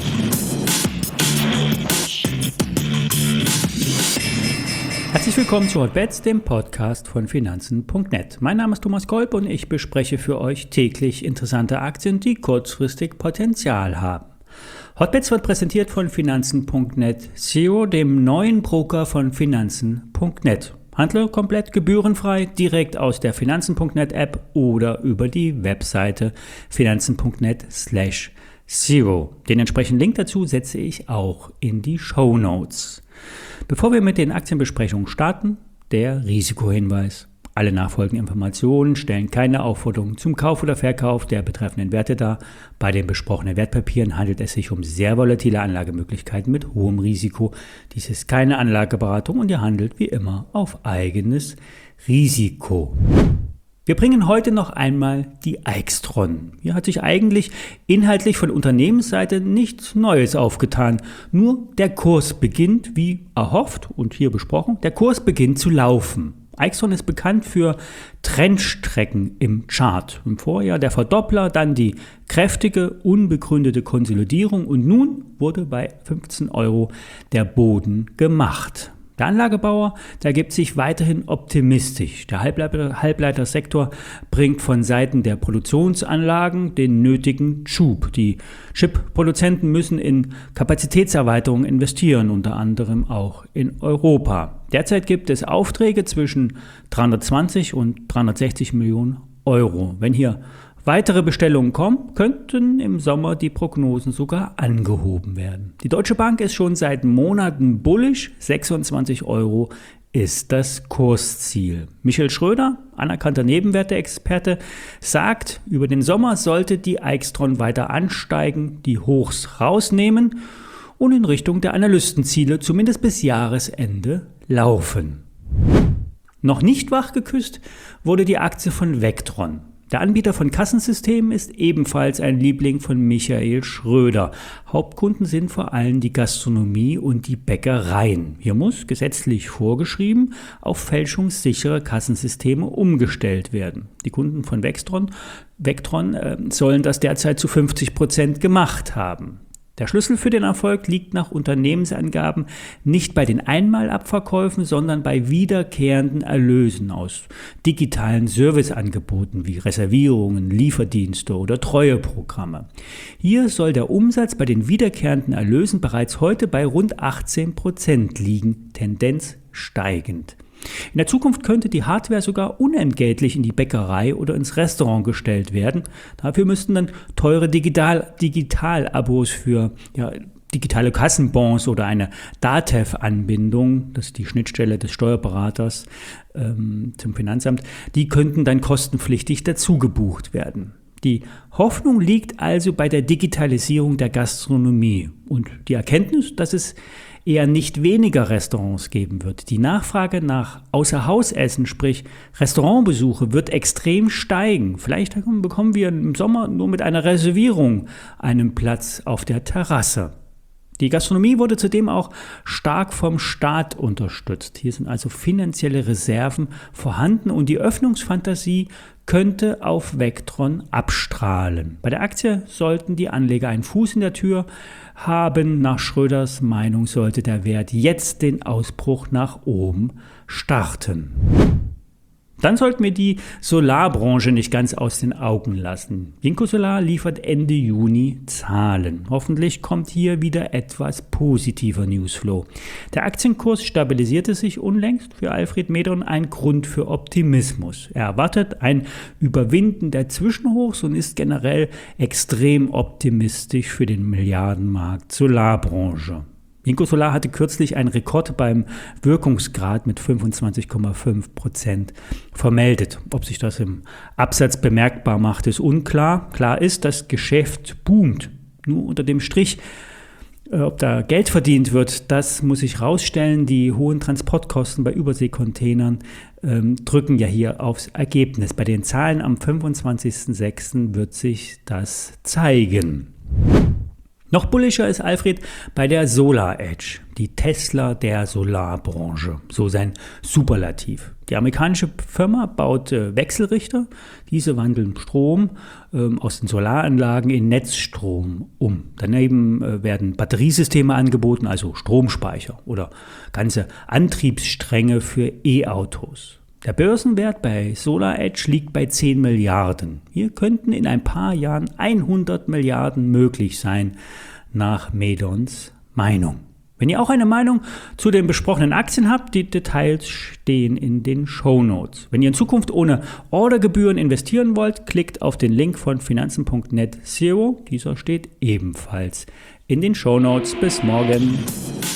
Herzlich willkommen zu Hotbets, dem Podcast von Finanzen.net. Mein Name ist Thomas Kolb und ich bespreche für euch täglich interessante Aktien, die kurzfristig Potenzial haben. Hotbets wird präsentiert von Finanzen.net Zero, dem neuen Broker von Finanzen.net. Handle komplett gebührenfrei direkt aus der Finanzen.net App oder über die Webseite finanzen.net/zero. Den entsprechenden Link dazu setze ich auch in die Shownotes. Bevor wir mit den Aktienbesprechungen starten, der Risikohinweis. Alle nachfolgenden Informationen stellen keine Aufforderung zum Kauf oder Verkauf der betreffenden Werte dar. Bei den besprochenen Wertpapieren handelt es sich um sehr volatile Anlagemöglichkeiten mit hohem Risiko. Dies ist keine Anlageberatung und ihr handelt wie immer auf eigenes Risiko. Wir bringen heute noch einmal die AIXTRON. Hier hat sich eigentlich inhaltlich von Unternehmensseite nichts Neues aufgetan. Nur der Kurs beginnt, wie erhofft und hier besprochen, der Kurs beginnt zu laufen. AIXTRON ist bekannt für Trendstrecken im Chart. Im Vorjahr der Verdoppler, dann die kräftige, unbegründete Konsolidierung und nun wurde bei 15 € der Boden gemacht. Der Anlagebauer, der gibt sich weiterhin optimistisch. Der Halbleitersektor bringt von Seiten der Produktionsanlagen den nötigen Schub. Die Chip-Produzenten müssen in Kapazitätserweiterungen investieren, unter anderem auch in Europa. Derzeit gibt es Aufträge zwischen 320 und 360 Millionen €. Wenn hier weitere Bestellungen kommen, könnten im Sommer die Prognosen sogar angehoben werden. Die Deutsche Bank ist schon seit Monaten bullish, 26 € ist das Kursziel. Michael Schröder, anerkannter Nebenwerteexperte, sagt, über den Sommer sollte die AIXTRON weiter ansteigen, die Hochs rausnehmen und in Richtung der Analystenziele zumindest bis Jahresende laufen. Noch nicht wachgeküsst wurde die Aktie von Vectron. Der Anbieter von Kassensystemen ist ebenfalls ein Liebling von Michael Schröder. Hauptkunden sind vor allem die Gastronomie und die Bäckereien. Hier muss, gesetzlich vorgeschrieben, auf fälschungssichere Kassensysteme umgestellt werden. Die Kunden von Vectron sollen das derzeit zu 50% gemacht haben. Der Schlüssel für den Erfolg liegt nach Unternehmensangaben nicht bei den Einmalabverkäufen, sondern bei wiederkehrenden Erlösen aus digitalen Serviceangeboten wie Reservierungen, Lieferdienste oder Treueprogramme. Hier soll der Umsatz bei den wiederkehrenden Erlösen bereits heute bei rund 18% liegen, Tendenz steigend. In der Zukunft könnte die Hardware sogar unentgeltlich in die Bäckerei oder ins Restaurant gestellt werden. Dafür müssten dann teure Digital-Abos für digitale Kassenbons oder eine DATEV-Anbindung, das ist die Schnittstelle des Steuerberaters zum Finanzamt, die könnten dann kostenpflichtig dazu gebucht werden. Die Hoffnung liegt also bei der Digitalisierung der Gastronomie und die Erkenntnis, dass es eher nicht weniger Restaurants geben wird. Die Nachfrage nach Außerhausessen, sprich Restaurantbesuche, wird extrem steigen. Vielleicht bekommen wir im Sommer nur mit einer Reservierung einen Platz auf der Terrasse. Die Gastronomie wurde zudem auch stark vom Staat unterstützt. Hier sind also finanzielle Reserven vorhanden und die Öffnungsfantasie könnte auf Vectron abstrahlen. Bei der Aktie sollten die Anleger einen Fuß in der Tür haben. Nach Schröders Meinung sollte der Wert jetzt den Ausbruch nach oben starten. Dann sollten wir die Solarbranche nicht ganz aus den Augen lassen. JinkoSolar liefert Ende Juni Zahlen. Hoffentlich kommt hier wieder etwas positiver Newsflow. Der Aktienkurs stabilisierte sich unlängst, für Alfred Medon ein Grund für Optimismus. Er erwartet ein Überwinden der Zwischenhochs und ist generell extrem optimistisch für den Milliardenmarkt Solarbranche. JinkoSolar hatte kürzlich einen Rekord beim Wirkungsgrad mit 25,5% vermeldet. Ob sich das im Absatz bemerkbar macht, ist unklar. Klar ist, das Geschäft boomt. Nur unter dem Strich, ob da Geld verdient wird, das muss ich rausstellen. Die hohen Transportkosten bei Überseekontainern drücken ja hier aufs Ergebnis. Bei den Zahlen am 25.06. wird sich das zeigen. Noch bullischer ist Alfred bei der SolarEdge, die Tesla der Solarbranche, so sein Superlativ. Die amerikanische Firma baut Wechselrichter. Diese wandeln Strom aus den Solaranlagen in Netzstrom um. Daneben werden Batteriesysteme angeboten, also Stromspeicher oder ganze Antriebsstränge für E-Autos. Der Börsenwert bei SolarEdge liegt bei 10 Milliarden. Hier könnten in ein paar Jahren 100 Milliarden möglich sein, nach Medons Meinung. Wenn ihr auch eine Meinung zu den besprochenen Aktien habt, die Details stehen in den Shownotes. Wenn ihr in Zukunft ohne Ordergebühren investieren wollt, klickt auf den Link von finanzen.net/zero. Dieser steht ebenfalls in den Shownotes. Bis morgen.